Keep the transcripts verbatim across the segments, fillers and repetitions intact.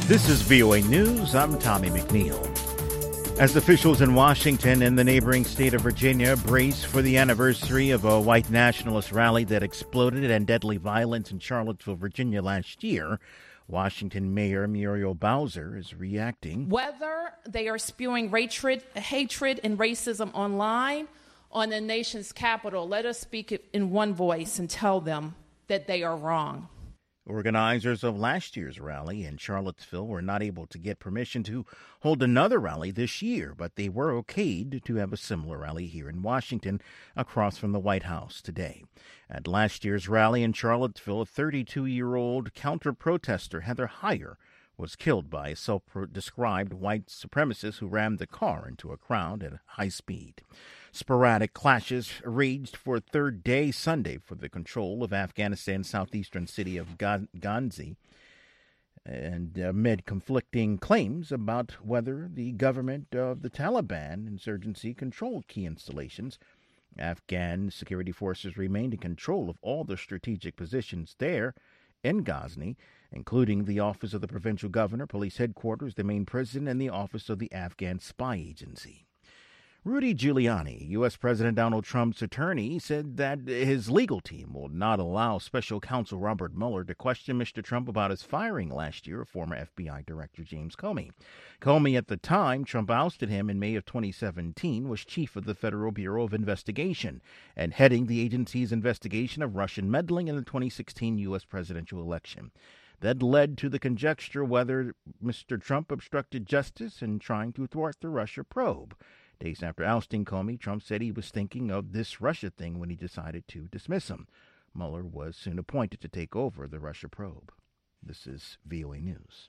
This is V O A News. I'm Tommy McNeil. As officials in Washington and the neighboring state of Virginia brace for the anniversary of a white nationalist rally that exploded in deadly violence in Charlottesville, Virginia last year, Washington Mayor Muriel Bowser is reacting. Whether they are spewing hatred, hatred and racism online on the nation's capital, let us speak in one voice and tell them that they are wrong. Organizers of last year's rally in Charlottesville were not able to get permission to hold another rally this year, but they were okayed to have a similar rally here in Washington across from the White House today. At last year's rally in Charlottesville, a thirty-two-year-old counter-protester, Heather Heyer, was killed by a self-described white supremacist who rammed the car into a crowd at high speed. Sporadic clashes raged for a third day Sunday for the control of Afghanistan's southeastern city of Ghazni, and amid conflicting claims about whether the government of the Taliban insurgency controlled key installations. Afghan security forces remained in control of all the strategic positions there in Ghazni, including the office of the provincial governor, police headquarters, the main prison, and the office of the Afghan spy agency. Rudy Giuliani, U S. President Donald Trump's attorney, said that his legal team will not allow special counsel Robert Mueller to question Mister Trump about his firing last year of former F B I Director James Comey. Comey, at the time Trump ousted him in May of twenty seventeen, was chief of the Federal Bureau of Investigation and heading the agency's investigation of Russian meddling in the twenty sixteen U S presidential election. That led to the conjecture whether Mister Trump obstructed justice in trying to thwart the Russia probe. Days after ousting Comey, Trump said he was thinking of this Russia thing when he decided to dismiss him. Mueller was soon appointed to take over the Russia probe. This is V O A News.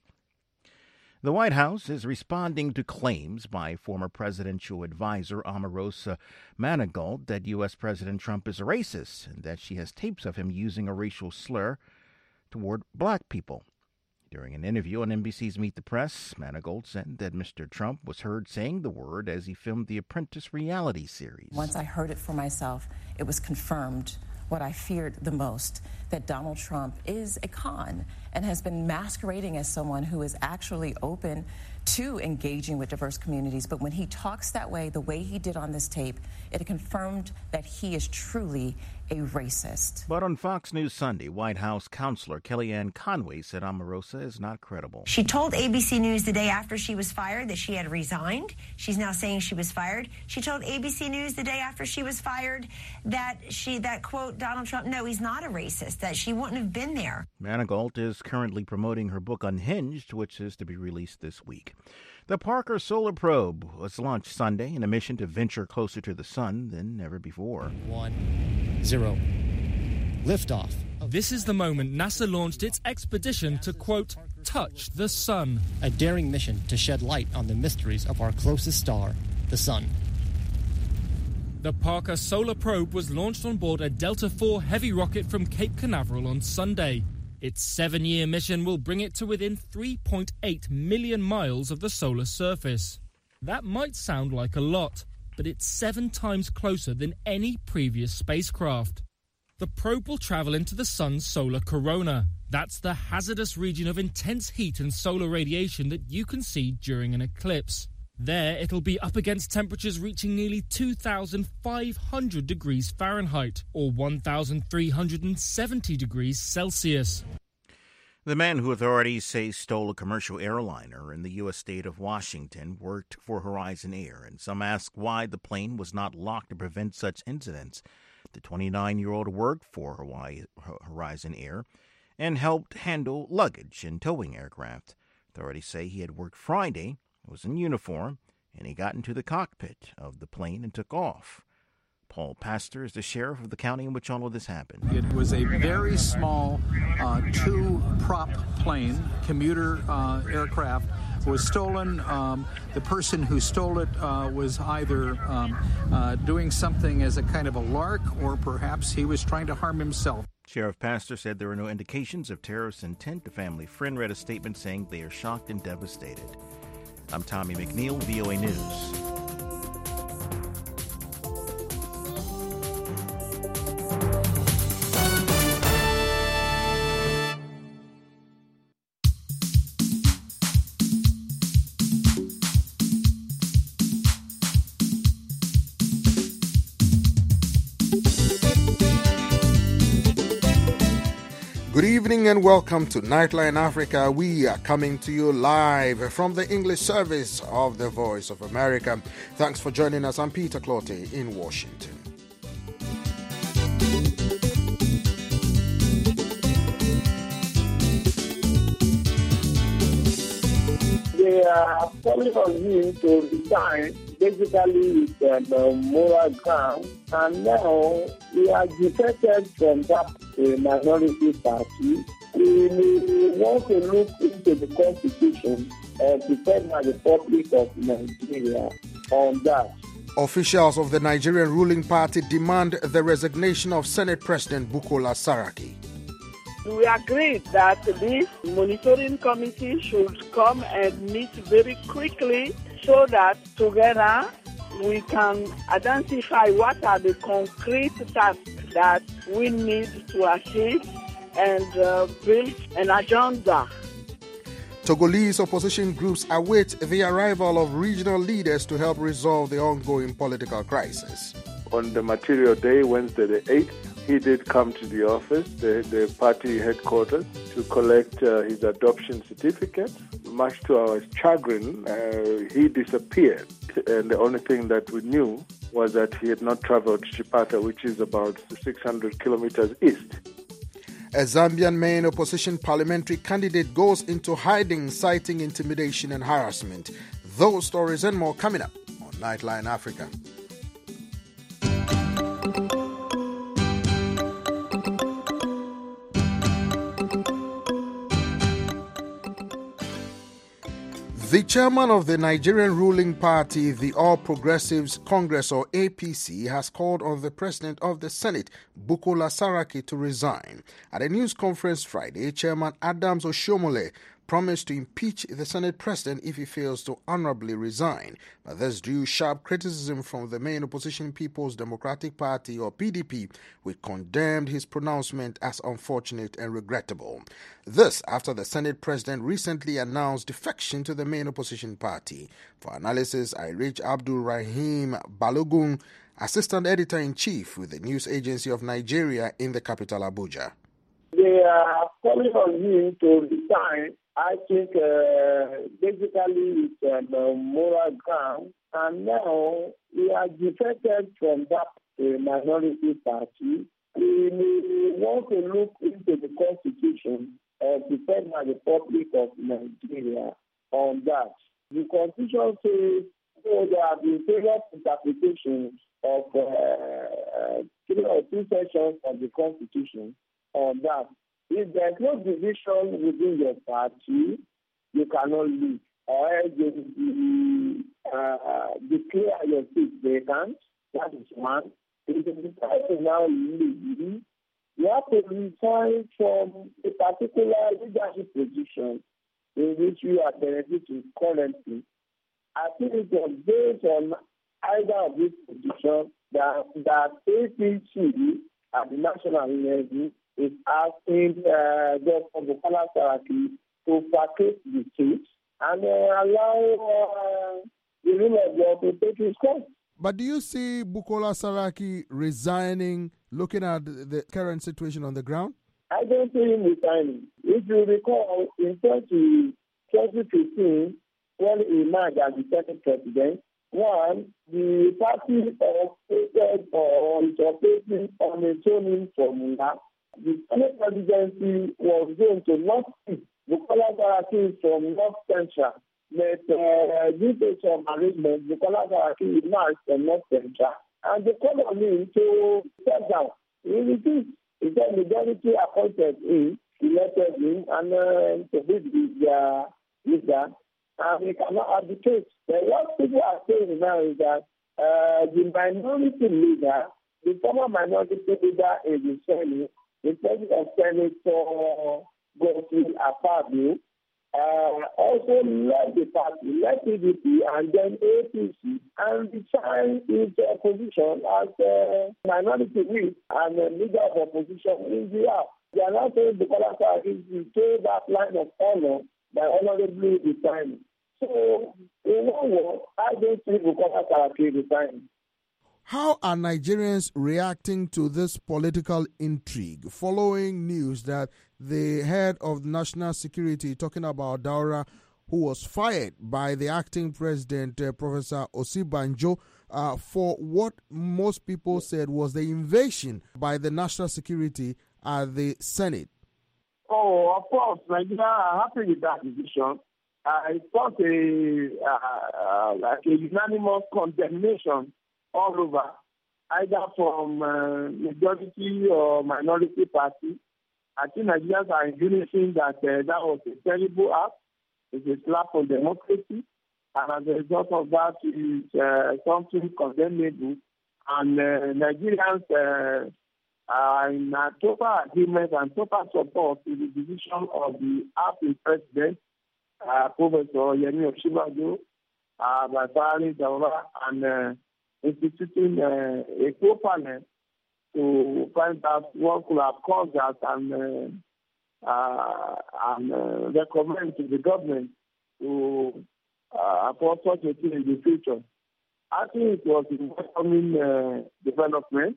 The White House is responding to claims by former presidential advisor Omarosa Manigault that U S. President Trump is a racist and that she has tapes of him using a racial slur toward black people. During an interview on N B C's Meet the Press, Manigault said that Mister Trump was heard saying the word as he filmed the Apprentice reality series. Once I heard it for myself, it was confirmed what I feared the most, that Donald Trump is a con and has been masquerading as someone who is actually open to engaging with diverse communities. But when he talks that way, the way he did on this tape, it confirmed that he is truly a racist. But on Fox News Sunday, White House counselor Kellyanne Conway said Omarosa is not credible. She told A B C News the day after she was fired that she had resigned. She's now saying she was fired. She told A B C News the day after she was fired that she, that quote, Donald Trump, no, he's not a racist, that she wouldn't have been there. Manigault is currently promoting her book Unhinged, which is to be released this week. The Parker Solar Probe was launched Sunday in a mission to venture closer to the sun than ever before. One, zero, liftoff. This is the moment NASA launched its expedition to, quote, touch the sun. A daring mission to shed light on the mysteries of our closest star, the sun. The Parker Solar Probe was launched on board a Delta four heavy rocket from Cape Canaveral on Sunday. Its seven-year mission will bring it to within three point eight million miles of the solar surface. That might sound like a lot, but it's seven times closer than any previous spacecraft. The probe will travel into the sun's solar corona. That's the hazardous region of intense heat and solar radiation that you can see during an eclipse. There, it'll be up against temperatures reaching nearly two thousand five hundred degrees Fahrenheit, or one thousand three hundred seventy degrees Celsius. The man who authorities say stole a commercial airliner in the U S state of Washington worked for Horizon Air, and some ask why the plane was not locked to prevent such incidents. The twenty-nine-year-old worked for Hawaii, Horizon Air and helped handle luggage and towing aircraft. Authorities say he had worked Friday, was in uniform, and he got into the cockpit of the plane and took off. Paul Pastor is the sheriff of the county in which all of this happened. It was a very small uh, two-prop plane, commuter uh, aircraft, was stolen. Um, the person who stole it uh, was either um, uh, doing something as a kind of a lark, or perhaps he was trying to harm himself. Sheriff Pastor said there were no indications of terrorist intent. The family friend read a statement saying they are shocked and devastated. I'm Tommy McNeil, V O A News. Good evening and welcome to Nightline Africa. We are coming to you live from the English service of the Voice of America. Thanks for joining us. I'm Peter Clottey in Washington. They are calling on him to resign, basically with uh, moral ground, and now he has defected from that uh, minority party. We, we want to look into the constitution uh, prepared by the Republic of Nigeria on that. Officials of the Nigerian ruling party demand the resignation of Senate President Bukola Saraki. We agreed that this monitoring committee should come and meet very quickly so that together we can identify what are the concrete tasks that we need to achieve and uh, build an agenda. Togolese opposition groups await the arrival of regional leaders to help resolve the ongoing political crisis. On the material day, Wednesday the eighth, he did come to the office, the, the party headquarters, to collect uh, his adoption certificate. Much to our chagrin, uh, he disappeared. And the only thing that we knew was that he had not traveled to Chipata, which is about six hundred kilometers east. A Zambian main opposition parliamentary candidate goes into hiding, citing intimidation and harassment. Those stories and more coming up on Nightline Africa. The chairman of the Nigerian ruling party, the All Progressives Congress or A P C, has called on the President of the Senate, Bukola Saraki, to resign. At a news conference Friday, Chairman Adams Oshiomhole promised to impeach the Senate President if he fails to honorably resign. But this drew sharp criticism from the main opposition People's Democratic Party, or P D P, which condemned his pronouncement as unfortunate and regrettable. This after the Senate President recently announced defection to the main opposition party. For analysis, I reach Abdul Rahim Balogun, Assistant Editor-in-Chief with the News Agency of Nigeria in the capital, Abuja. They are calling on him to resign. I think uh, basically it's um, a moral ground, and now he has defected from that uh, minority party. We, we want to look into the constitution uh, prepared by the Republic of Nigeria on that. The constitution says so there have been various interpretations of uh, three or two sections of the constitution on that. If there's no division within your party, you cannot leave. Or else you uh, declare your seat vacant. That is one. If you decide to now leave, you have to resign from a particular leadership position in which you are benefiting currently. I think it was based on either of these positions that, that A P C at the national level is asking uh, Doctor Bukola Saraki to vacate the seat and uh, allow uh, the rule of law to take his course. But do you see Bukola Saraki resigning, looking at the current situation on the ground? I don't see him resigning. If you recall, in twenty fifteen, when he emerged as the Senate President, one, the party operated or is operating on a zoning formula. The Senate presidency was going to North East. Bukola Saraki from North Central. But uh, due to some arrangements, Bukola Saraki emerged from North Central. And they called on him to step down. He refused. He said majority appointed him, elected him, and uh, to be the leader. And he cannot abdicate. But what people are saying now is that uh, the minority leader, the former minority leader in the Senate, the president of Senator Godswill Akpabio, uh, also led the party, led P D P, and then A P C, and resigned his uh, position as a minority whip and a leader of opposition in the House. They are not saying Bukola Saraki is to that line of honor by honorably resigning. So, in one word, I don't see Bukola Saraki resigning. How are Nigerians reacting to this political intrigue following news that the head of national security, talking about Daura, who was fired by the acting president, uh, Professor Osibanjo, uh, for what most people said was the invasion by the national security at the Senate? Oh, of course, Nigeria are happy with that decision. Uh, it's not a, uh, uh, like a unanimous condemnation all over, either from uh, majority or minority party. I think Nigerians are in unison that uh, that was a terrible act. It's a slap on democracy. And as a result of that, it's uh, something condemnable. And uh, Nigerians uh, are in a total agreement and total support to the decision of the acting president, uh, Professor Yemi Osinbajo, uh, by firing Daura and uh, instituting uh, a co-panel to find out what could have caused that and, uh, uh, and uh, recommend to the government to uh, for such a thing in the future. I think it was a welcoming uh, development.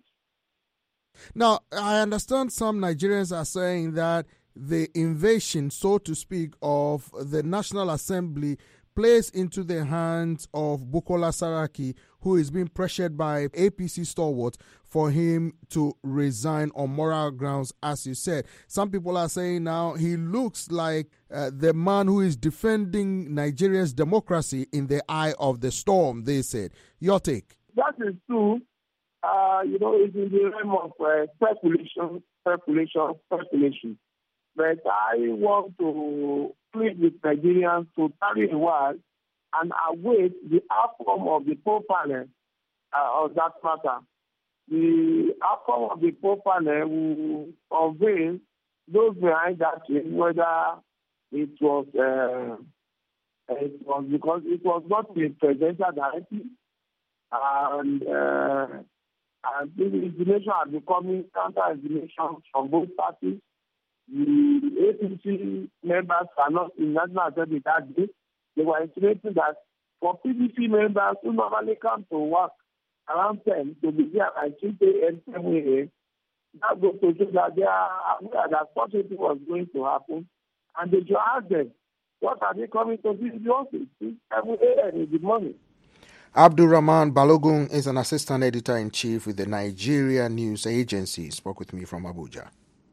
Now, I understand some Nigerians are saying that the invasion, so to speak, of the National Assembly plays into the hands of Bukola Saraki, who is being pressured by A P C stalwarts for him to resign on moral grounds, as you said. Some people are saying now he looks like uh, the man who is defending Nigeria's democracy in the eye of the storm, they said. Your take? That is true. Uh, you know, it's in the realm of uh, speculation, speculation, speculation. But I want to plead with Nigerians to tarry a while and await the outcome of the poll panel uh, of that matter. The outcome of the poll panel will unveil those behind that thing, whether it was uh, it was because it was not the presidential directive, and uh, and this information are becoming counter information from both parties. The A P C members are not in National Assembly that day. They were intimating that for P D P members who normally come to work around ten to be there by six a.m., seven a.m., that goes to show that they are aware that such a thing was going to happen. And they should ask them, what are they coming to this office? seven a.m. in the morning. Abdul Rahman Balogun is an assistant editor-in-chief with the Nigeria News Agency. He spoke with me from Abuja.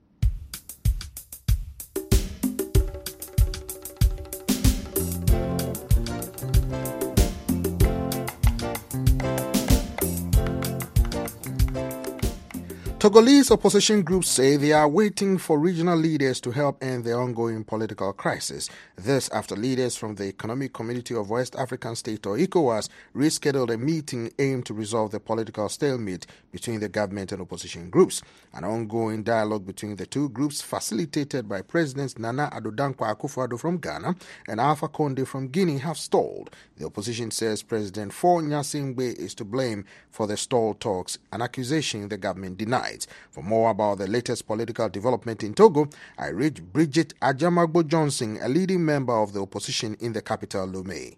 Togolese opposition groups say they are waiting for regional leaders to help end the ongoing political crisis. This after leaders from the Economic Community of West African States, or ECOWAS, rescheduled a meeting aimed to resolve the political stalemate between the government and opposition groups. An ongoing dialogue between the two groups, facilitated by Presidents Nana Addo Dankwa Akufo-Addo from Ghana and Alpha Conde from Guinea, have stalled. The opposition says President Faure Gnassingbé is to blame for the stalled talks, an accusation the government denies. For more about the latest political development in Togo, I read Bridget Ajamagbo Johnson, a leading member of the opposition in the capital, Lomé.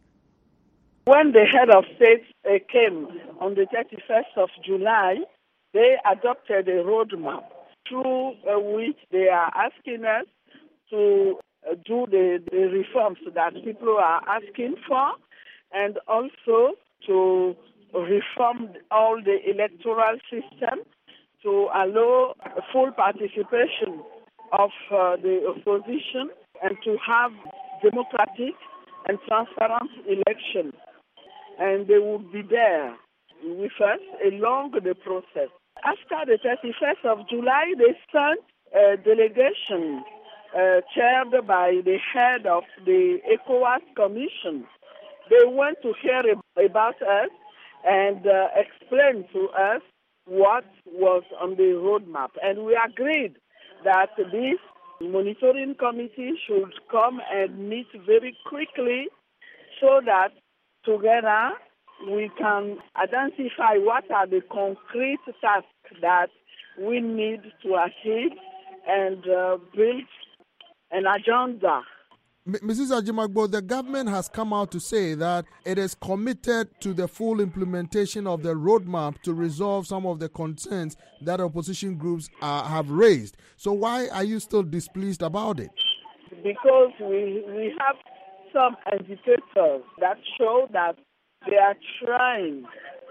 When the head of state uh, came on the thirty-first of July, they adopted a roadmap through uh, which they are asking us to uh, do the, the reforms that people are asking for, and also to reform all the electoral system to allow full participation of uh, the opposition and to have democratic and transparent elections. And they would be there with us along the process. After the thirty-first of July, they sent a delegation uh, chaired by the head of the ECOWAS Commission. They went to hear about us and uh, explain to us what was on the roadmap. And we agreed that this monitoring committee should come and meet very quickly so that together we can identify what are the concrete tasks that we need to achieve and uh, build an agenda. Missus Ajimagbo, the government has come out to say that it is committed to the full implementation of the roadmap to resolve some of the concerns that opposition groups uh, have raised. So why are you still displeased about it? Because we we have some agitators that show that they are trying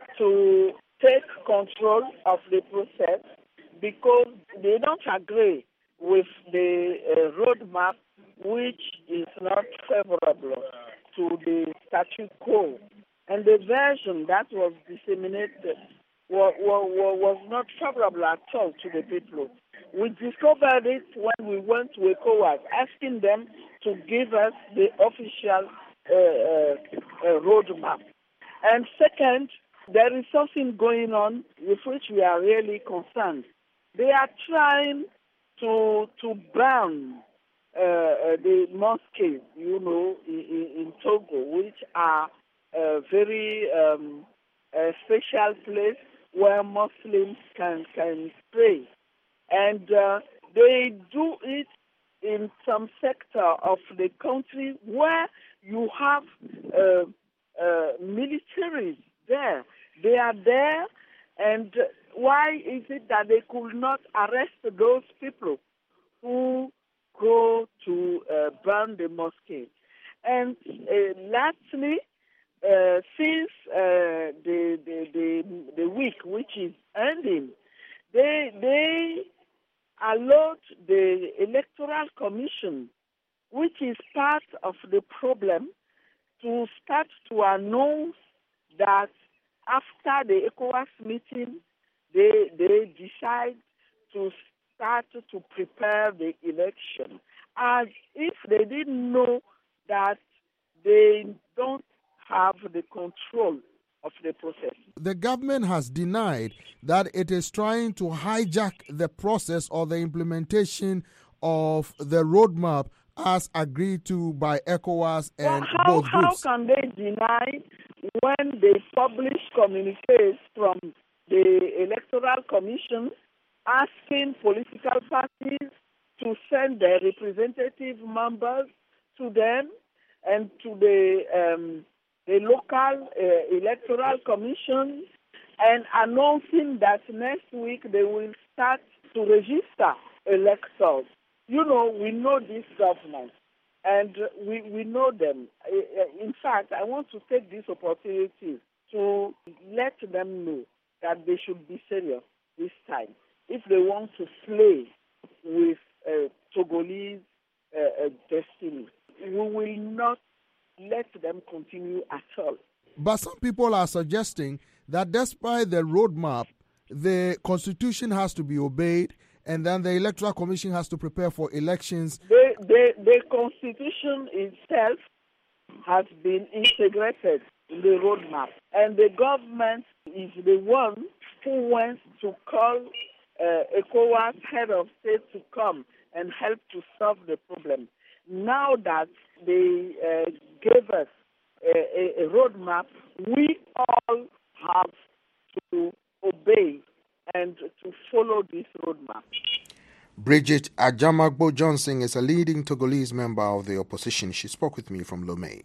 to take control of the process because they don't agree with the uh, roadmap, which is not favorable to the status quo. And the version that was disseminated was, was not favorable at all to the people. We discovered it when we went to ECOWAS, asking them to give us the official uh, uh, uh, roadmap. And second, there is something going on with which we are really concerned. They are trying to to ban uh, the mosques, you know, in, in Togo, which are a very um, a special place where Muslims can can pray, and uh, they do it in some sector of the country where you have uh, uh, militaries there. They are there, and why is it that they could not arrest those people who go to uh, burn the mosque? And uh, lastly, uh, since uh, the, the the the week which is ending, they they allowed the Electoral Commission, which is part of the problem, to start to announce that after the ECOWAS meeting, they they decide to start to prepare the election, as if they didn't know that they don't have the control of the process. The government has denied that it is trying to hijack the process or the implementation of the roadmap as agreed to by ECOWAS and well, how, both groups. How can they deny when they publish communiques from the Electoral Commission asking political parties to send their representative members to them and to the um, the local uh, Electoral Commission, and announcing that next week they will start to register electors? You know, we know this government, and we, we know them. In fact, I want to take this opportunity to let them know that they should be serious this time. If they want to play with uh, Togolese uh, uh, destiny, we will not let them continue at all. But some people are suggesting that despite the roadmap, the Constitution has to be obeyed, and then the Electoral Commission has to prepare for elections. The, the, the Constitution itself has been integrated in the roadmap, and the government is the one who wants to call uh, ECOWAS head of state to come and help to solve the problem. Now that they uh, gave us a, a, a roadmap, we all have to obey and to follow this roadmap. Bridget Ajamagbo Johnson is a leading Togolese member of the opposition. She spoke with me from Lomé.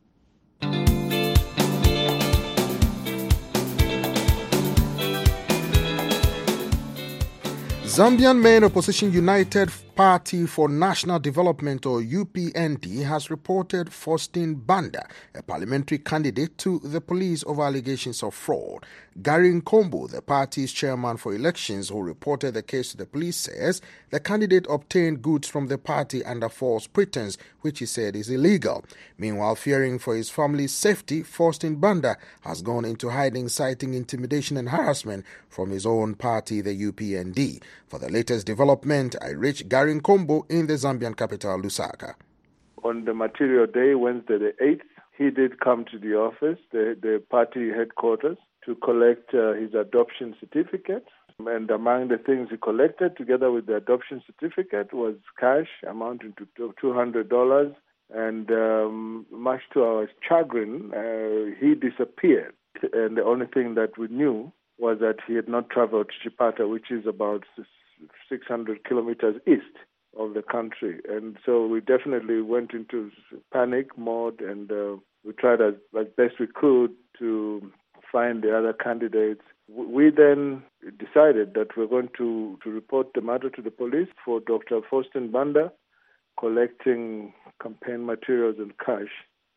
Zambian main opposition United Party for National Development, or U P N D, has reported Faustin Banda, a parliamentary candidate, to the police over allegations of fraud. Gary Nkombo, the party's chairman for elections, who reported the case to the police, says the candidate obtained goods from the party under false pretense, which he said is illegal. Meanwhile, fearing for his family's safety, Faustin Banda has gone into hiding, citing intimidation and harassment from his own party, the U P N D. For the latest development, I reached Gary Nkombo in the Zambian capital, Lusaka. On the material day, Wednesday the eighth, he did come to the office, the, the party headquarters, to collect uh, his adoption certificate. And among the things he collected, together with the adoption certificate, was cash amounting to two hundred dollars. And um, much to our chagrin, uh, he disappeared. And the only thing that we knew was that he had not traveled to Chipata, which is about six hundred kilometers east of the country. And so we definitely went into panic mode, and uh, we tried as, as best we could to find the other candidates. We then decided that we're going to, to report the matter to the police for Doctor Faustin Banda collecting campaign materials and cash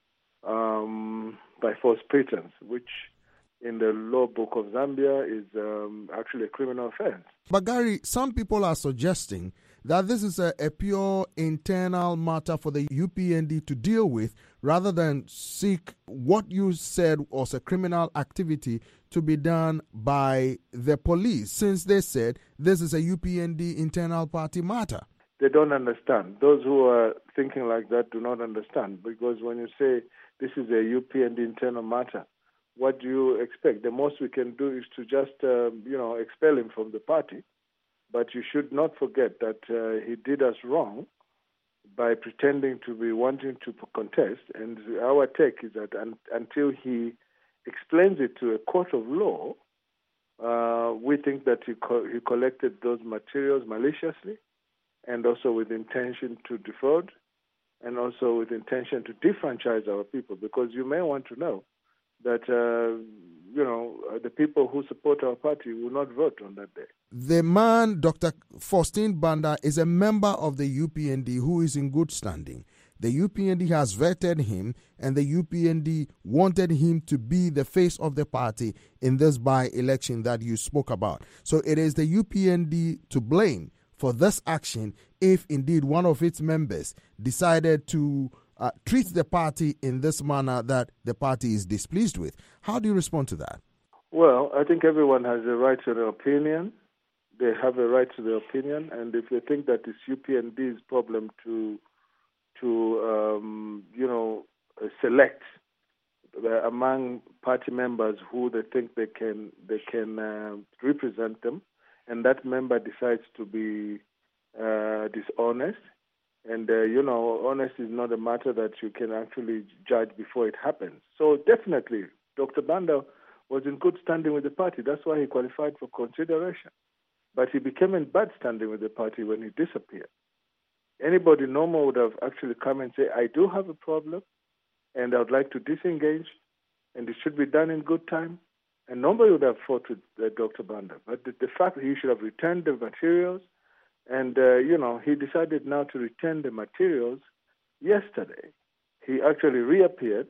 um, by false pretense, which in the law book of Zambia is um, actually a criminal offense. But Gary, some people are suggesting that this is a, a pure internal matter for the U P N D to deal with, rather than seek what you said was a criminal activity to be done by the police, since they said this is a U P N D internal party matter. They don't understand. Those who are thinking like that do not understand, because when you say this is a U P N D internal matter, what do you expect? The most we can do is to just, uh, you know, expel him from the party. But you should not forget that uh, he did us wrong by pretending to be wanting to contest. And our take is that un- until he explains it to a court of law, uh, we think that he, co- he collected those materials maliciously, and also with intention to defraud, and also with intention to defranchise our people. Because you may want to know that, uh, you know, uh, the people who support our party will not vote on that day. The man, Doctor Faustin Banda, is a member of the U P N D who is in good standing. The U P N D has vetted him, and the U P N D wanted him to be the face of the party in this by-election that you spoke about. So it is the U P N D to blame for this action if indeed one of its members decided to Uh, treats the party in this manner that the party is displeased with. How do you respond to that? Well, I think everyone has a right to their opinion. They have a right to their opinion, and if they think that it's U P N D's problem to, to um, you know, uh, select uh, among party members who they think they can they can uh, represent them, and that member decides to be uh, dishonest. And, uh, you know, honesty is not a matter that you can actually judge before it happens. So definitely, Doctor Banda was in good standing with the party. That's why he qualified for consideration. But he became in bad standing with the party when he disappeared. Anybody normal would have actually come and say, I do have a problem, and I would like to disengage, and it should be done in good time. And nobody would have fought with uh, Doctor Banda. But the, the fact that he should have returned the materials, and, uh, you know, he decided now to return the materials yesterday. He actually reappeared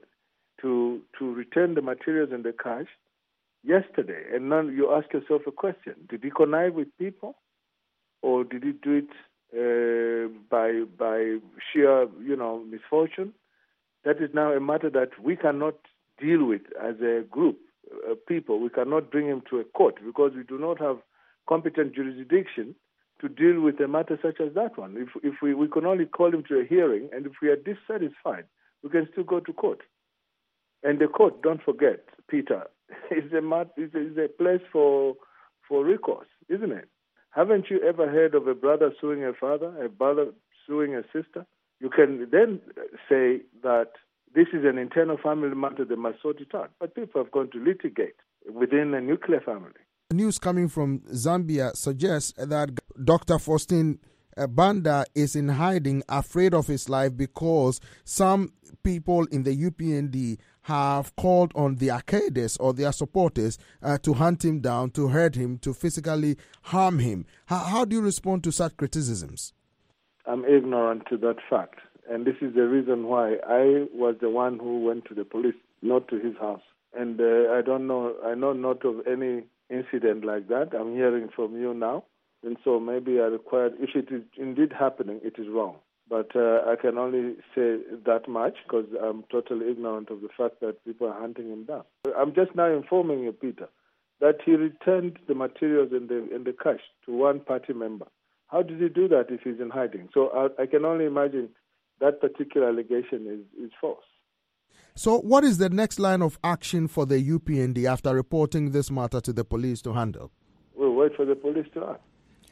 to to return the materials and the cash yesterday. And now you ask yourself a question. Did he connive with people? Or did he do it uh, by, by sheer, you know, misfortune? That is now a matter that we cannot deal with as a group of people. We cannot bring him to a court because we do not have competent jurisdiction to deal with a matter such as that one. If if we, we can only call him to a hearing, and if we are dissatisfied, we can still go to court. And the court, don't forget, Peter, is a mat, is a, is a place for for recourse, isn't it? Haven't you ever heard of a brother suing a father, a brother suing a sister? You can then say that this is an internal family matter, they must sort it out. But people have gone to litigate within a nuclear family. News coming from Zambia suggests that Doctor Faustin Banda is in hiding, afraid of his life, because some people in the U P N D have called on the Arcades or their supporters uh, to hunt him down, to hurt him, to physically harm him. How, how do you respond to such criticisms? I'm ignorant to that fact, and this is the reason why I was the one who went to the police, not to his house. And uh, I don't know, I know not of any incident like that. I'm hearing from you now. And so maybe I required, if it is indeed happening, it is wrong. But uh, I can only say that much because I'm totally ignorant of the fact that people are hunting him down. I'm just now informing you, Peter, that he returned the materials and the, and the cash to one party member. How did he do that if he's in hiding? So I, I can only imagine that particular allegation is, is false. So what is the next line of action for the U P N D after reporting this matter to the police to handle? We'll wait for the police to act.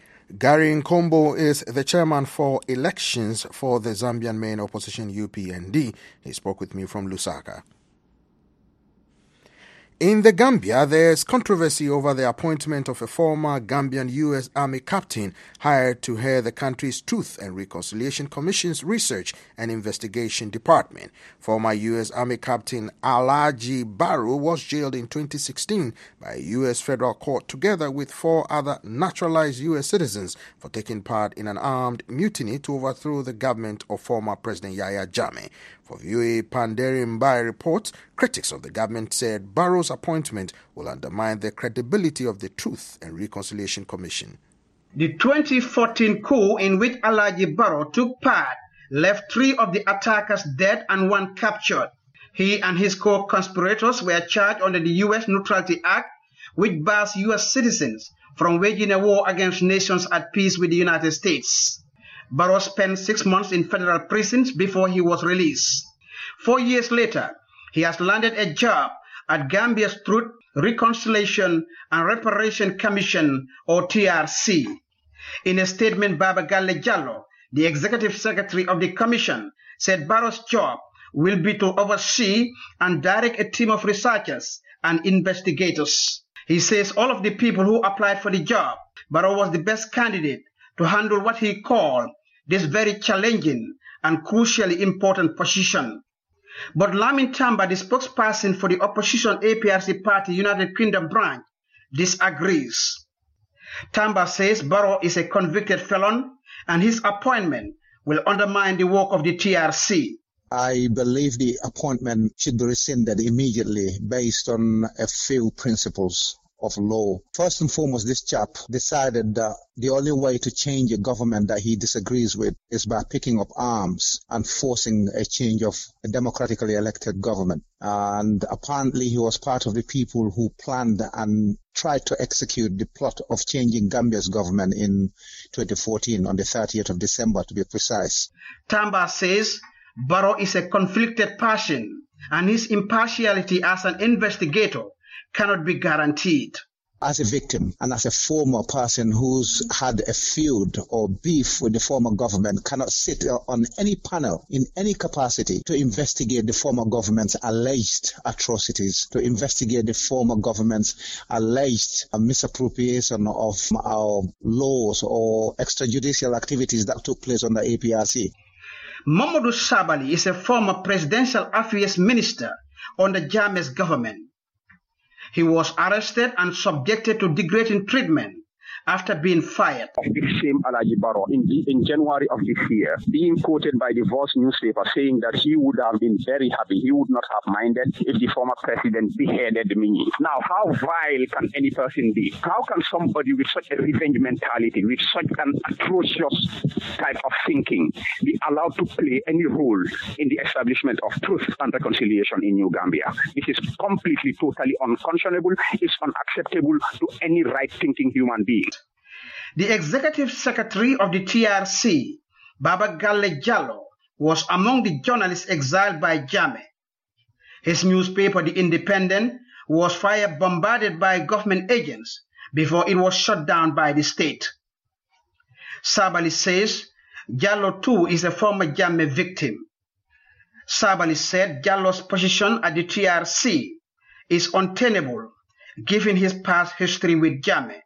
Gary Nkombo is the chairman for elections for the Zambian main opposition U P N D. He spoke with me from Lusaka. In the Gambia, there's controversy over the appointment of a former Gambian U S Army captain hired to head the country's Truth and Reconciliation Commission's Research and Investigation Department. Former U S Army Captain Alhaji Barrow was jailed in twenty sixteen by a U S federal court together with four other naturalized U S citizens for taking part in an armed mutiny to overthrow the government of former President Yahya Jammeh. For V O A Panderi Mbai reports, critics of the government said Barrow's appointment will undermine the credibility of the Truth and Reconciliation Commission. The twenty fourteen coup in which Alhaji Barrow took part left three of the attackers dead and one captured. He and his co-conspirators were charged under the U S Neutrality Act, which bars U S citizens from waging a war against nations at peace with the United States. Barrow spent six months in federal prisons before he was released. Four years later, he has landed a job at Gambia's Truth, Reconciliation and Reparation Commission, or T R C. In a statement, Baba Galle Jallow, the executive secretary of the commission, said Barrow's job will be to oversee and direct a team of researchers and investigators. He says all of the people who applied for the job, Barrow was the best candidate to handle what he called this very challenging and crucially important position. But Lamin Tamba, the spokesperson for the opposition A P R C Party United Kingdom branch, disagrees. Tamba says Barrow is a convicted felon and his appointment will undermine the work of the T R C. I believe the appointment should be rescinded immediately based on a few principles of law. First and foremost, this chap decided that the only way to change a government that he disagrees with is by picking up arms and forcing a change of a democratically elected government. And apparently he was part of the people who planned and tried to execute the plot of changing Gambia's government in twenty fourteen on the thirtieth of December, to be precise. Tamba says Barrow is a conflicted person and his impartiality as an investigator cannot be guaranteed. As a victim and as a former person who's had a feud or beef with the former government, cannot sit on any panel in any capacity to investigate the former government's alleged atrocities, to investigate the former government's alleged misappropriation of our laws or extrajudicial activities that took place under A P R C. Mamadou Sabally is a former presidential affairs minister under Jammeh's government. He was arrested and subjected to degrading treatment after being fired. Of this same Alhaji Barrow in, in January of this year, being quoted by the Voice newspaper saying that he would have been very happy, he would not have minded if the former president beheaded me. Now, how vile can any person be? How can somebody with such a revenge mentality, with such an atrocious type of thinking, be allowed to play any role in the establishment of truth and reconciliation in New Gambia? This is completely, totally unconscionable. It's unacceptable to any right-thinking human being. The executive secretary of the T R C, Baba Galle Jallow, was among the journalists exiled by Jammeh. His newspaper, The Independent, was fire bombarded by government agents before it was shut down by the state. Sabally says Jallow too is a former Jammeh victim. Sabally said Jallow's position at the T R C is untenable given his past history with Jammeh.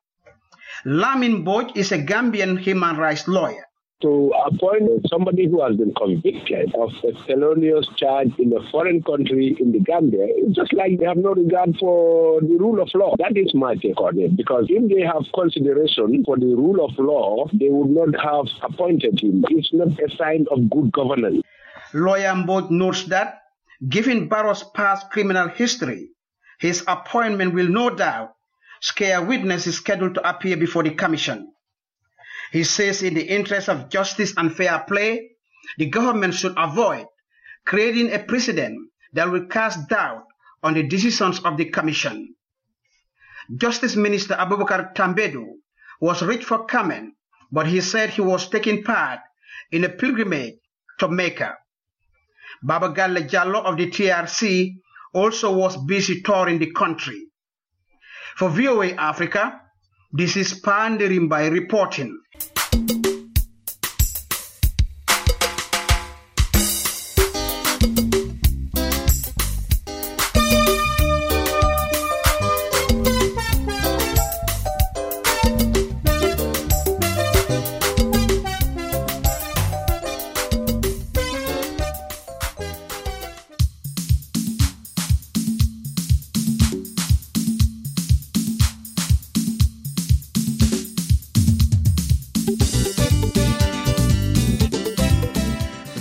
Lamin Boj is a Gambian human rights lawyer. To appoint somebody who has been convicted of a felonious charge in a foreign country in the Gambia, it's just like they have no regard for the rule of law. That is my take on it, because if they have consideration for the rule of law, they would not have appointed him. It's not a sign of good governance. Lawyer Mboj notes that, given Barrow's past criminal history, his appointment will no doubt scare witnesses scheduled to appear before the commission. He says in the interest of justice and fair play, the government should avoid creating a precedent that will cast doubt on the decisions of the commission. Justice Minister Abubakar Tambedu was rich for comment, but he said he was taking part in a pilgrimage to Mecca. Baba Galle Jallow of the T R C also was busy touring the country. For V O A Africa, this is Panderi Mbai reporting.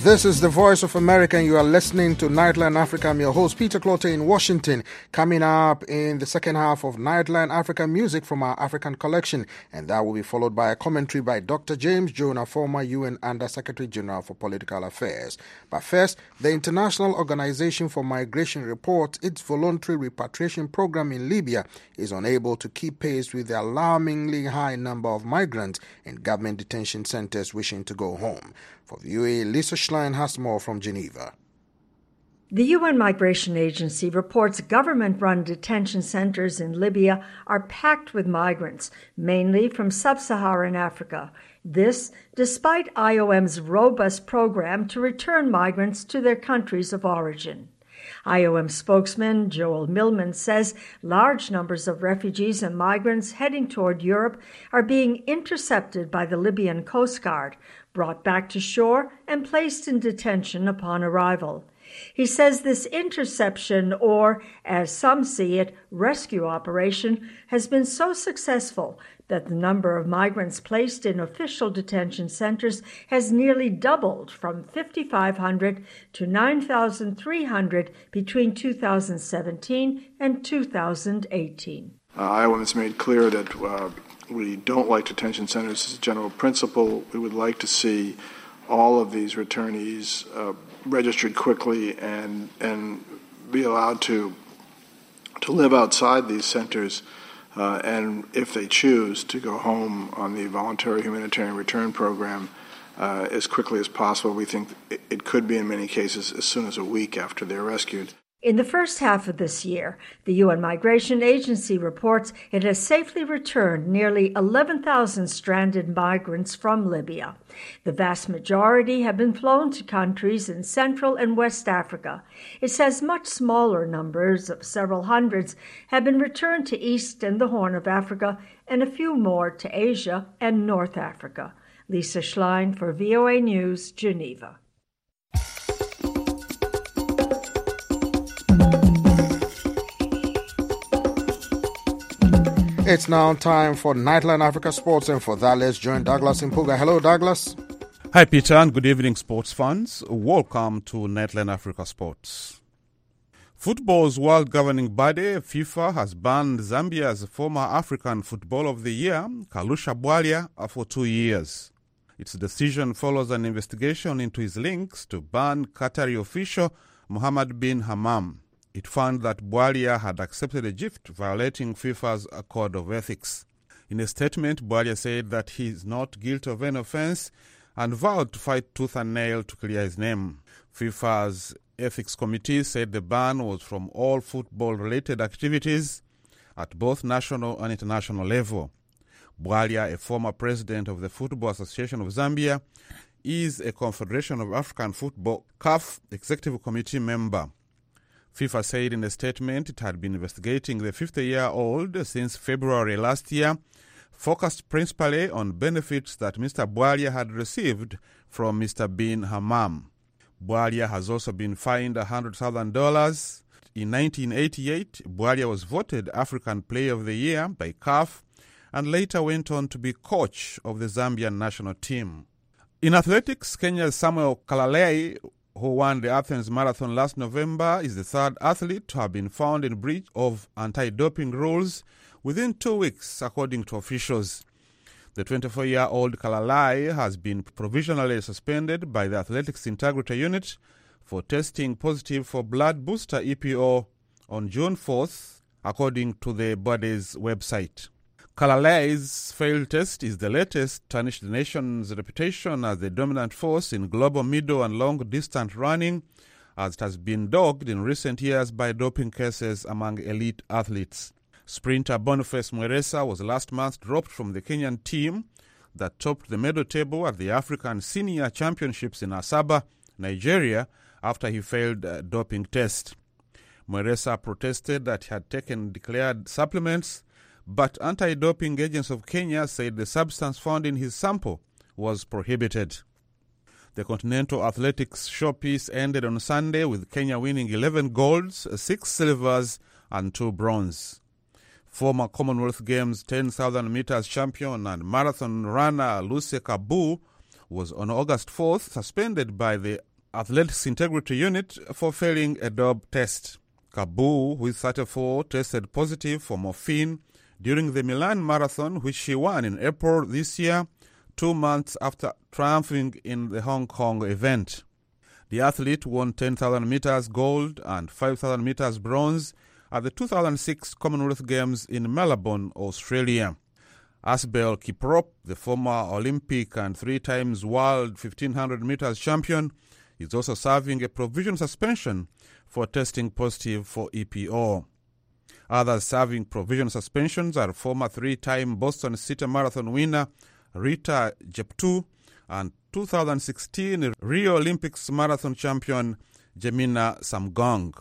This is the Voice of America, and you are listening to Nightline Africa. I'm your host, Peter Clotte in Washington. Coming up in the second half of Nightline Africa music from our African collection, and that will be followed by a commentary by Doctor James Jonah, former U N Under-Secretary General for Political Affairs. But first, the International Organization for Migration reports its voluntary repatriation program in Libya is unable to keep pace with the alarmingly high number of migrants in government detention centers wishing to go home. For V O A, Lisa Schlein has more from Geneva. The U N Migration Agency reports government-run detention centers in Libya are packed with migrants, mainly from sub-Saharan Africa. This, despite I O M's robust program to return migrants to their countries of origin. I O M spokesman Joel Millman says large numbers of refugees and migrants heading toward Europe are being intercepted by the Libyan Coast Guard, brought back to shore, and placed in detention upon arrival. He says this interception, or, as some see it, rescue operation, has been so successful that the number of migrants placed in official detention centers has nearly doubled from fifty-five hundred to nine thousand three hundred between two thousand seventeen and two thousand eighteen. Uh, I O M has made clear that uh, we don't like detention centers as a general principle. We would like to see all of these returnees uh, registered quickly and and be allowed to to live outside these centers, uh, and if they choose to go home on the voluntary humanitarian return program uh, as quickly as possible. We think it could be in many cases as soon as a week after they're rescued. In the first half of this year, the U N Migration Agency reports it has safely returned nearly eleven thousand stranded migrants from Libya. The vast majority have been flown to countries in Central and West Africa. It says much smaller numbers of several hundreds have been returned to East and the Horn of Africa, and a few more to Asia and North Africa. Lisa Schlein for V O A News, Geneva. It's now time for Nightline Africa Sports, and for that, let's join Douglas Impuga. Hello, Douglas. Hi, Peter, and good evening, sports fans. Welcome to Nightline Africa Sports. Football's world governing body, FIFA, has banned Zambia's former African Footballer of the Year, Kalusha Bwalya, for two years. Its decision follows an investigation into his links to banned Qatari official Mohammed bin Hammam. It found that Bwalya had accepted a gift violating FIFA's Code of Ethics. In a statement, Bwalya said that he is not guilty of any offense and vowed to fight tooth and nail to clear his name. FIFA's Ethics Committee said the ban was from all football-related activities at both national and international level. Bwalya, a former president of the Football Association of Zambia, is a Confederation of African Football C A F Executive Committee member. FIFA said in a statement it had been investigating the fifty-year-old since February last year, focused principally on benefits that Mister Bwalya had received from Mister bin Hammam. Bwalya has also been fined one hundred thousand dollars. In nineteen eighty-eight, Bwalya was voted African Player of the Year by C A F and later went on to be coach of the Zambian national team. In athletics, Kenya's Samuel Kalalei, who won the Athens Marathon last November, is the third athlete to have been found in breach of anti-doping rules within two weeks, according to officials. The twenty-four-year-old Kalalai has been provisionally suspended by the Athletics Integrity Unit for testing positive for blood booster E P O on June fourth, according to the body's website. Kalalai's failed test is the latest to tarnish the nation's reputation as the dominant force in global middle and long-distance running, as it has been dogged in recent years by doping cases among elite athletes. Sprinter Boniface Mweresa was last month dropped from the Kenyan team that topped the medal table at the African Senior Championships in Asaba, Nigeria, after he failed a doping test. Mweresa protested that he had taken declared supplements, but anti-doping agents of Kenya said the substance found in his sample was prohibited. The Continental Athletics showpiece ended on Sunday with Kenya winning eleven golds, six silvers and two bronze. Former Commonwealth Games ten thousand meters champion and marathon runner Lucy Kabu was on August fourth suspended by the Athletics Integrity Unit for failing a dope test. Kabu, who is thirty-four, tested positive for morphine during the Milan Marathon, which she won in April this year, two months after triumphing in the Hong Kong event. The athlete won ten thousand meters gold and five thousand meters bronze at the two thousand six Commonwealth Games in Melbourne, Australia. Asbel Kiprop, the former Olympic and three times world fifteen hundred meters champion, is also serving a provisional suspension for testing positive for E P O. Others serving provisional suspensions are former three-time Boston City Marathon winner Rita Jeptu and two thousand sixteen Rio Olympics marathon champion Jemina Samgong.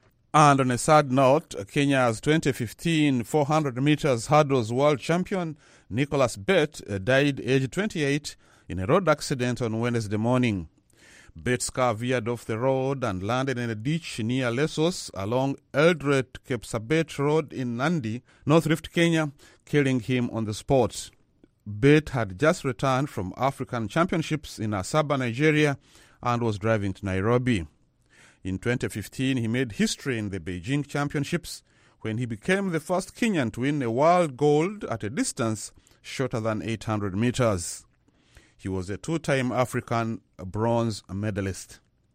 And on a sad note, Kenya's twenty fifteen four hundred meters hurdles world champion Nicholas Bett died aged twenty-eight in a road accident on Wednesday morning. Bett's car veered off the road and landed in a ditch near Lesos along Eldoret-Kapsabet Road in Nandi, North Rift, Kenya, killing him on the spot. Bett had just returned from African Championships in Asaba, Nigeria, and was driving to Nairobi. In twenty fifteen, he made history in the Beijing Championships when he became the first Kenyan to win a world gold at a distance shorter than eight hundred meters. He was a two-time African bronze medalist.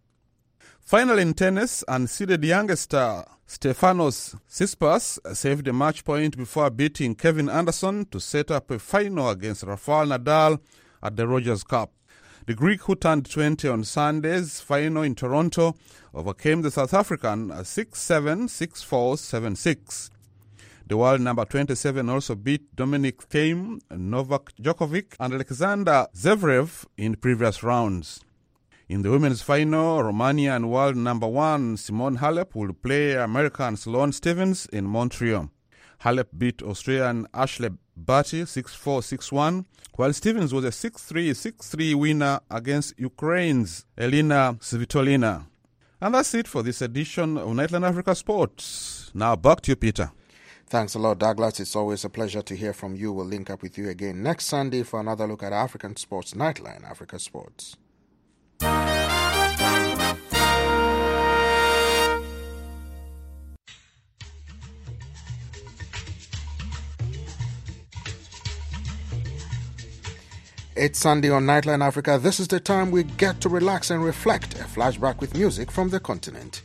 Finally, in tennis, unseeded youngest star Stefanos Tsitsipas saved a match point before beating Kevin Anderson to set up a final against Rafael Nadal at the Rogers Cup. The Greek, who turned twenty on Sunday's final in Toronto, overcame the South African six seven, six four, seven six. The world number twenty-seven also beat Dominic Thiem, Novak Djokovic, and Alexander Zverev in previous rounds. In the women's final, Romania and world number one Simone Halep will play American Sloane Stevens in Montreal. Halep beat Australian Ashley Barty six four, six one, while Stevens was a six three, six three winner against Ukraine's Elina Svitolina. And that's it for this edition of Nightline Africa Sports. Now back to you, Peter. Thanks a lot, Douglas. It's always a pleasure to hear from you. We'll link up with you again next Sunday for another look at African sports. Nightline Africa Sports. It's Sunday on Nightline Africa. This is the time we get to relax and reflect. A flashback with music from the continent.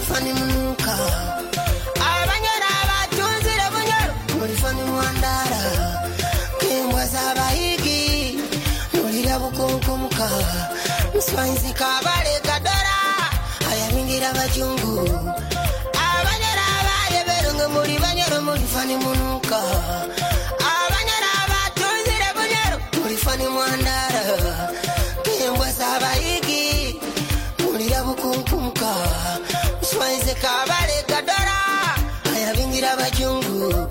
mulifani munuka abanyara abatunzire bunyoro mulifani mwandara kembwa z'abayigi mulira bukunkumuka muswanzi kabale kadora ayabingira abajungu abanyara abayeberunge muri banyoro mulifani munuka abanyara abatunzire bunyoro mulifani mwandara kembwa z'abayigi mulira bukunkumuka muswanzi kabale kadora ayabingira abajungu.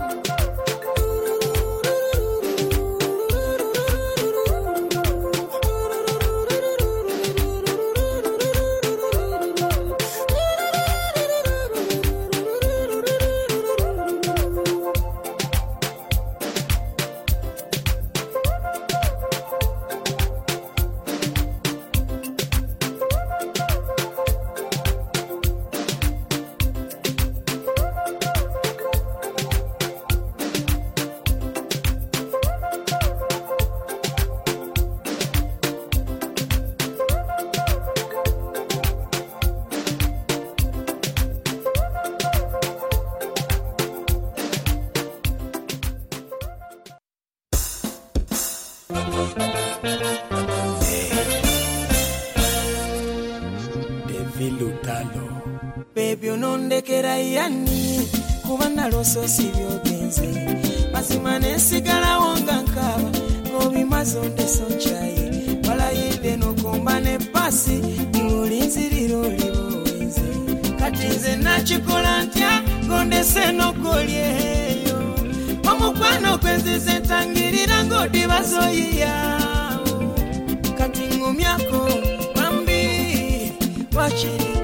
Baby unondekera yani kubana loso sibyo genze mazima nesigala wonga nkaba ngobi mazonde sonchaye balayide no kombane pasi ulinziriro libowenze katinze nachikola ntya gonde seno kolyeyo omukwano kwenzize tangirira ngodi bazoyiya katingumyako mambi wachiri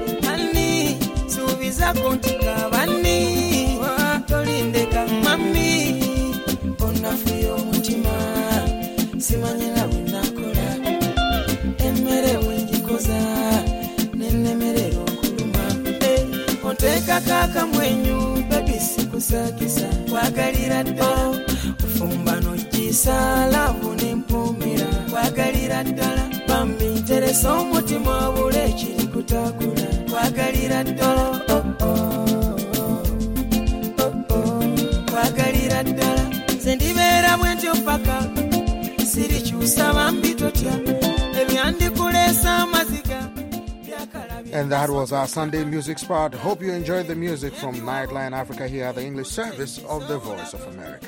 kontika bani tolindeka mami onafuyo mutima simanyira bunakola emere wenjikoza nenemerero kuluma onteka kaka mwenyu baby sikusakisa kwagalira ddala ufumbano jisala bunempumira kwagalira ddala bambi teresa omutima obule kiri kutakula kwagalira ddala And that was our Sunday music spot. Hope you enjoyed the music from Nightline Africa here at the English service of the Voice of America.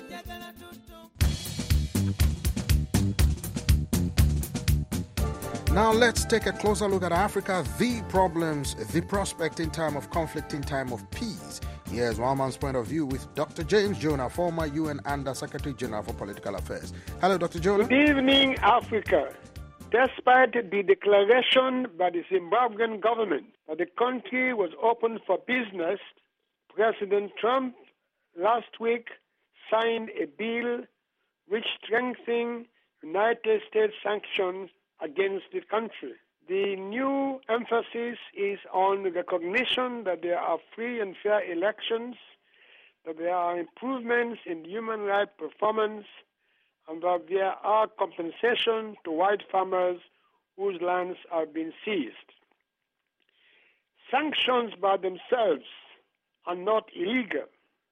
Now let's take a closer look at Africa, the problems, the prospect in time of conflict, in time of peace. Here's one man's point of view with Doctor James Jonah, former U N Under Secretary General for Political Affairs. Hello, Doctor Jonah. Good evening, Africa. Despite the declaration by the Zimbabwean government that the country was open for business, President Trump last week signed a bill which strengthened United States sanctions against the country. The new emphasis is on recognition that there are free and fair elections, that there are improvements in human rights performance, and that there are compensation to white farmers whose lands are being seized. Sanctions by themselves are not illegal.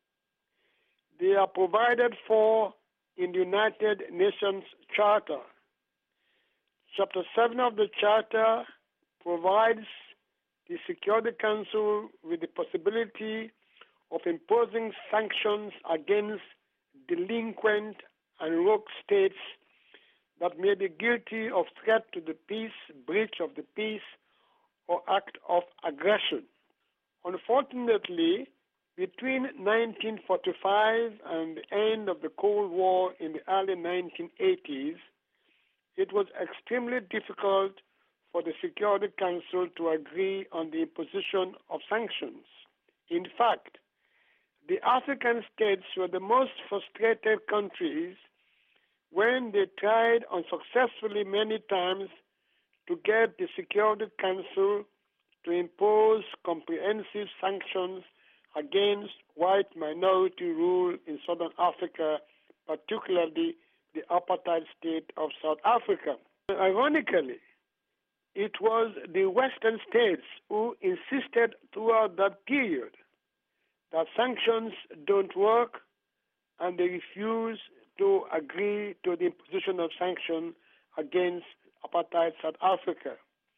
They are provided for in the United Nations Charter. Chapter seven of the Charter provides the Security Council with the possibility of imposing sanctions against delinquent and rogue states that may be guilty of threat to the peace, breach of the peace, or act of aggression. Unfortunately, between nineteen forty-five and the end of the Cold War in the early nineteen eighties, it was extremely difficult for the Security Council to agree on the imposition of sanctions. In fact, the African states were the most frustrated countries when they tried unsuccessfully many times to get the Security Council to impose comprehensive sanctions against white minority rule in Southern Africa, particularly the apartheid state of South Africa. Ironically, it was the Western states who insisted throughout that period that sanctions don't work, and they refused to agree to the imposition of sanctions against apartheid South Africa.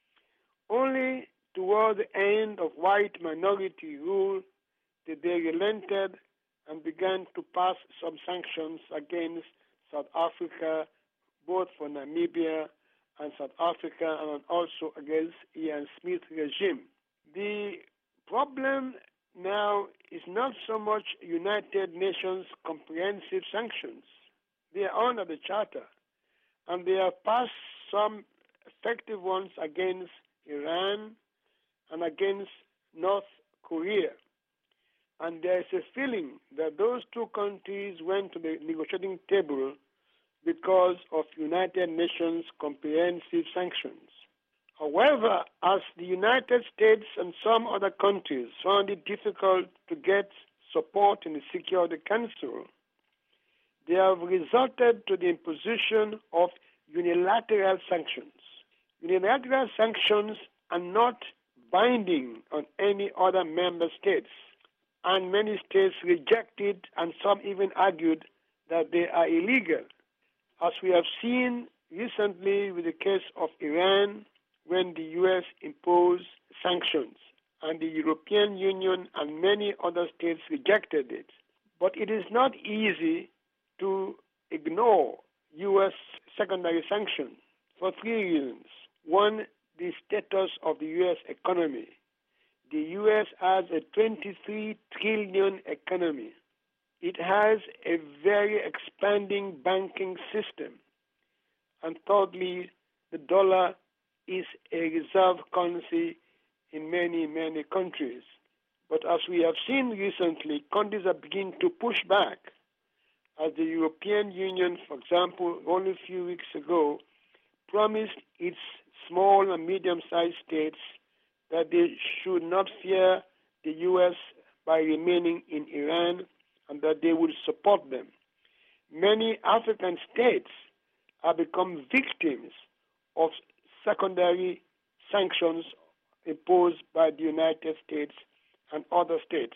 Only toward the end of white minority rule did they relented and began to pass some sanctions against South Africa, both for Namibia and South Africa, and also against Ian Smith regime. The problem now is not so much United Nations comprehensive sanctions. They are under the Charter, and they have passed some effective ones against Iran and against North Korea. And there is a feeling that those two countries went to the negotiating table because of United Nations comprehensive sanctions. However, as the United States and some other countries found it difficult to get support in the Security Council, they have resorted to the imposition of unilateral sanctions. Unilateral sanctions are not binding on any other member states, and many states rejected, and some even argued that they are illegal, as we have seen recently with the case of Iran, when the U S imposed sanctions, and the European Union and many other states rejected it. But it is not easy to ignore U S secondary sanctions for three reasons. One, the status of the U S economy. The U S has a twenty-three trillion economy. It has a very expanding banking system. And thirdly, the dollar is a reserve currency in many, many countries. But as we have seen recently, countries are beginning to push back. As the European Union, for example, only a few weeks ago, promised its small and medium-sized states that they should not fear the U S by remaining in Iran, and that they will support them. Many African states have become victims of secondary sanctions imposed by the United States and other states.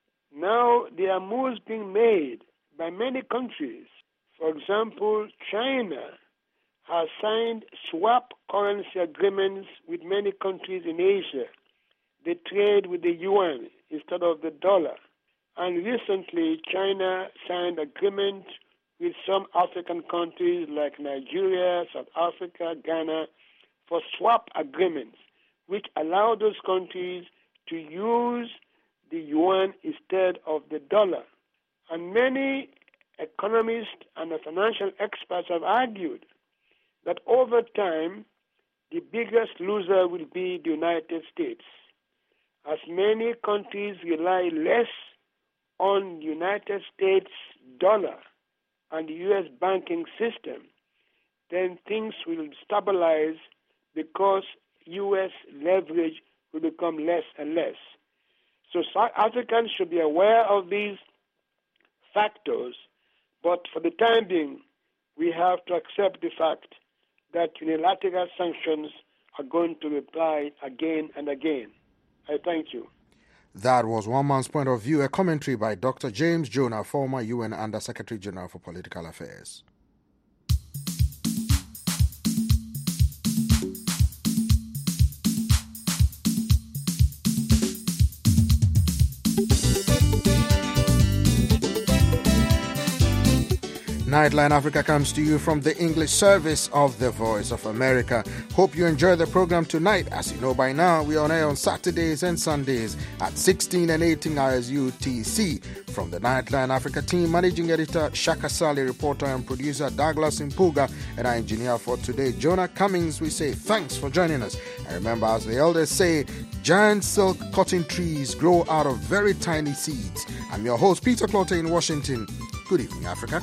Now there are moves being made by many countries. For example, China has signed swap currency agreements with many countries in Asia. They trade with the yuan instead of the dollar. And recently, China signed agreement with some African countries like Nigeria, South Africa, Ghana, for swap agreements, which allow those countries to use the yuan instead of the dollar. And many economists and financial experts have argued that over time, the biggest loser will be the United States, as many countries rely less on the United States dollar and the U S banking system, then things will stabilize because U S leverage will become less and less. So South Africans should be aware of these factors, but for the time being, we have to accept the fact that unilateral sanctions are going to apply again and again. I thank you. That was One Man's Point of View, a commentary by Doctor James Jonah, former U N Under-Secretary General for Political Affairs. Nightline Africa comes to you from the English service of the Voice of America. Hope you enjoy the program tonight. As you know by now, we are on air on Saturdays and Sundays at sixteen and eighteen hours U T C. From the Nightline Africa team, Managing Editor Shaka Sali, reporter and producer Douglas Impuga, and our engineer for today, Jonah Cummings, we say thanks for joining us. And remember, as the elders say, giant silk cotton trees grow out of very tiny seeds. I'm your host, Peter Clotter in Washington. Good evening, Africa.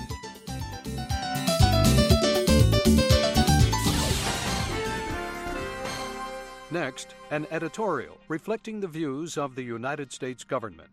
Next, an editorial reflecting the views of the United States government.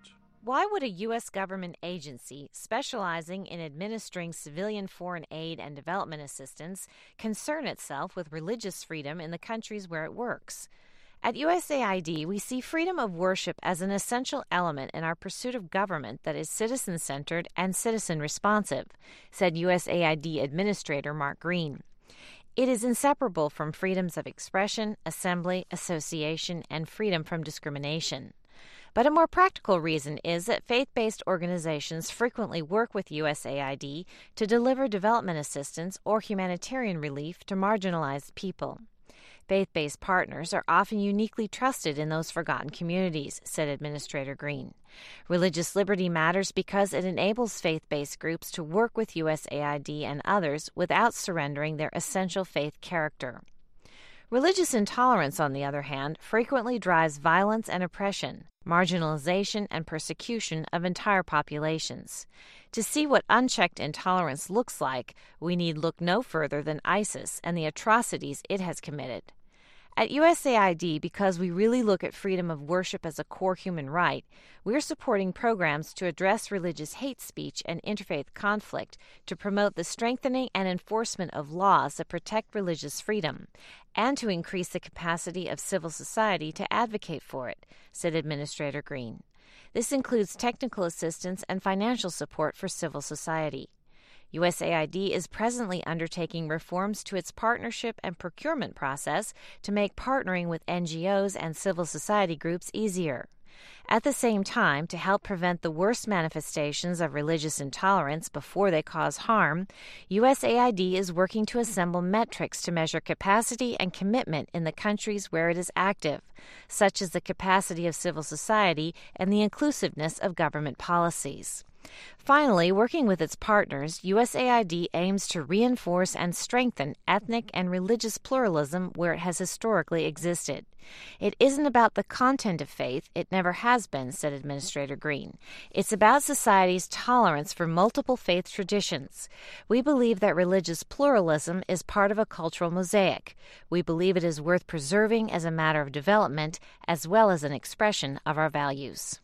Why would a U S government agency specializing in administering civilian foreign aid and development assistance concern itself with religious freedom in the countries where it works? At U S A I D, we see freedom of worship as an essential element in our pursuit of government that is citizen-centered and citizen-responsive, said U S A I D Administrator Mark Green. It is inseparable from freedoms of expression, assembly, association, and freedom from discrimination. But a more practical reason is that faith-based organizations frequently work with U S A I D to deliver development assistance or humanitarian relief to marginalized people. Faith-based partners are often uniquely trusted in those forgotten communities, said Administrator Green. Religious liberty matters because it enables faith-based groups to work with U S A I D and others without surrendering their essential faith character. Religious intolerance, on the other hand, frequently drives violence and oppression, marginalization and persecution of entire populations. To see what unchecked intolerance looks like, we need look no further than ISIS and the atrocities it has committed. At U S A I D, because we really look at freedom of worship as a core human right, we're supporting programs to address religious hate speech and interfaith conflict to promote the strengthening and enforcement of laws that protect religious freedom, and to increase the capacity of civil society to advocate for it, said Administrator Green. This includes technical assistance and financial support for civil society. U S A I D is presently undertaking reforms to its partnership and procurement process to make partnering with N G Os and civil society groups easier. At the same time, to help prevent the worst manifestations of religious intolerance before they cause harm, U S A I D is working to assemble metrics to measure capacity and commitment in the countries where it is active, such as the capacity of civil society and the inclusiveness of government policies. Finally, working with its partners, U S A I D aims to reinforce and strengthen ethnic and religious pluralism where it has historically existed. It isn't about the content of faith, it never has been, said Administrator Green. It's about society's tolerance for multiple faith traditions. We believe that religious pluralism is part of a cultural mosaic. We believe it is worth preserving as a matter of development as well as an expression of our values.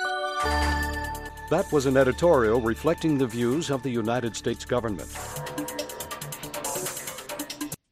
That was an editorial reflecting the views of the United States government.